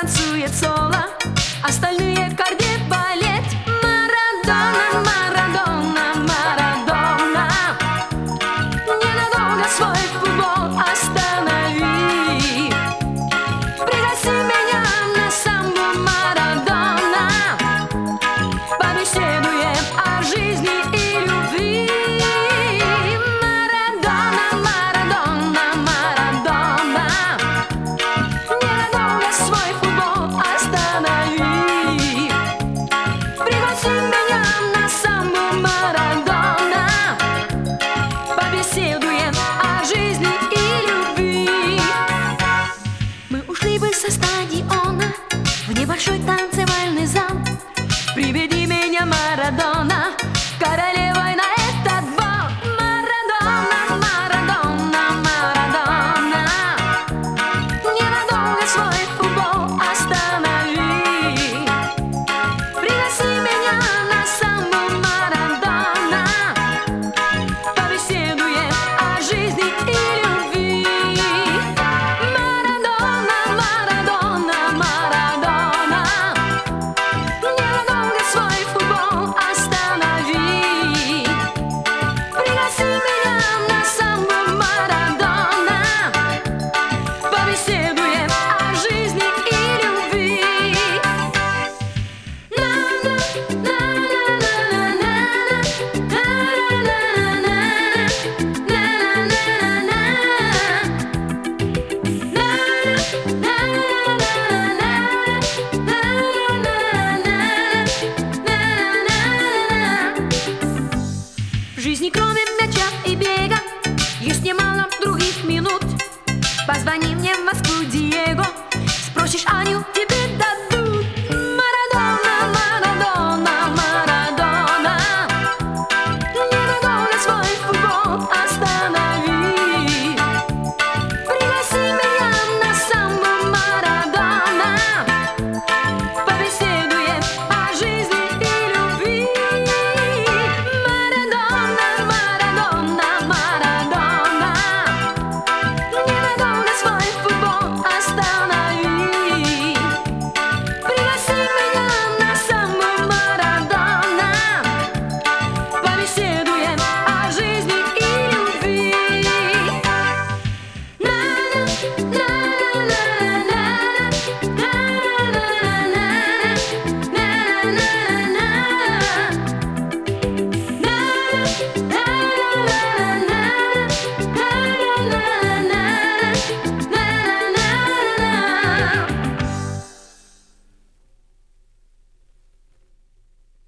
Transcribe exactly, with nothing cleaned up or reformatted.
танцует соло, остальные кардебалет. Марадона, Марадона, Марадона, ненадолго свой футбол останови. Пригласи меня на самбо, Марадона, побеседуем о жизни и любви. Марадона, Марадона, Марадона, ненадолго свой футбол останови. Пригласи меня на самбо, Марадона, побеседуем о жизни и любви. Мы ушли бы со стадиона в небольшой танцевальный зал. Приведи меня, Марадона, королевой на этот бал. Марадона, Марадона, Марадона, ненадолго свой футбол останови. Пригласи меня на самбо, Марадона, побеседуем о жизни и любви. Марадона, Марадона, Марадона, ненадолго свой футбол останови. Пригласи меня на самбо, Марадона, побеседуем о жизни и любви. В жизни кроме мяча и бега есть немало других минут. Позвони мне в Москву, Диего, спросишь Аню, тебе